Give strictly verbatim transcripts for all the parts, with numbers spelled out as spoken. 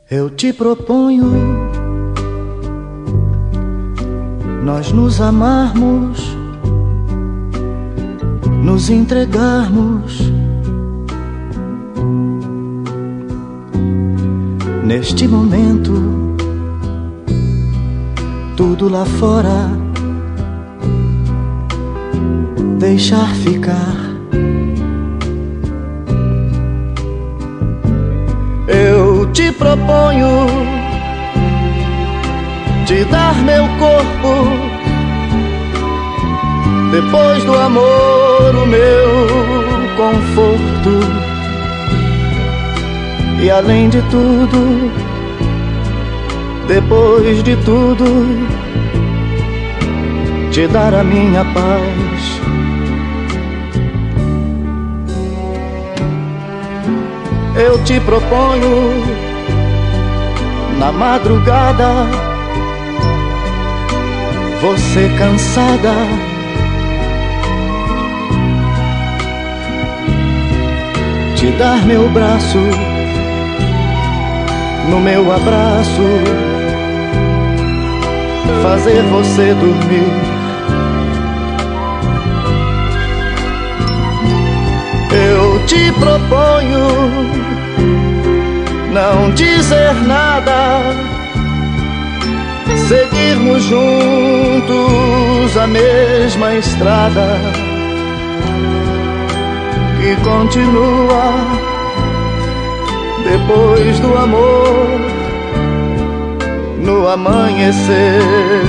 Eu te proponho nós nos amarmos, nos entregarmos neste momento. Tudo lá fora deixar ficar. Eu te proponho te dar meu corpo, depois do amor o meu conforto, e além de tudo, depois de tudo, te dar a minha paz. Eu te proponho na madrugada, você cansada, te dar meu braço, no meu abraço, fazer você dormir. Eu te proponho não dizer nada, seguirmos juntos a mesma estrada que continua depois do amor, no amanhecer.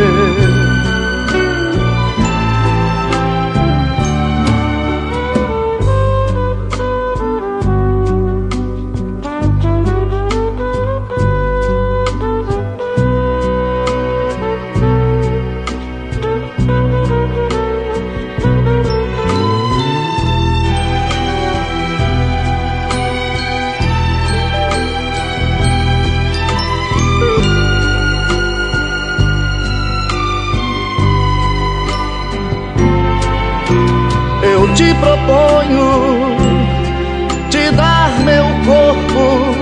Eu te proponho te dar meu corpo,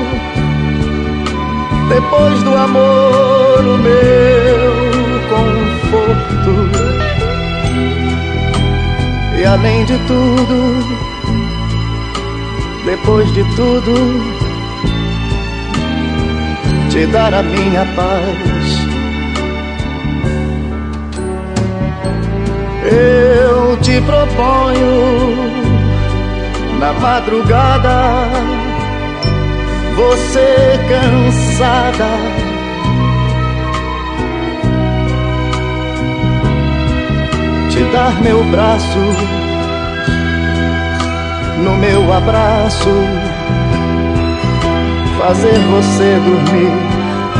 depois do amor o meu conforto, e além de tudo, depois de tudo, te dar a minha paz. Eu te proponho na madrugada, você cansada, te dar meu braço, no meu abraço, fazer você dormir.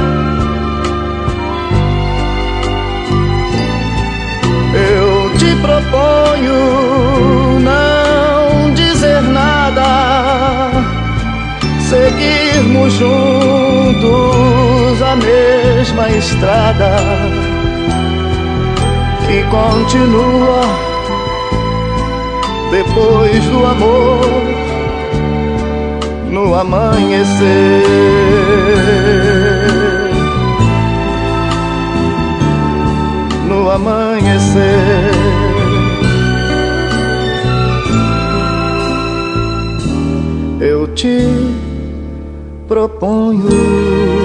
Eu te proponho não dizer nada, seguirmos juntos a mesma estrada que continua depois do amor, no amanhecer. No amanhecer. Eu te proponho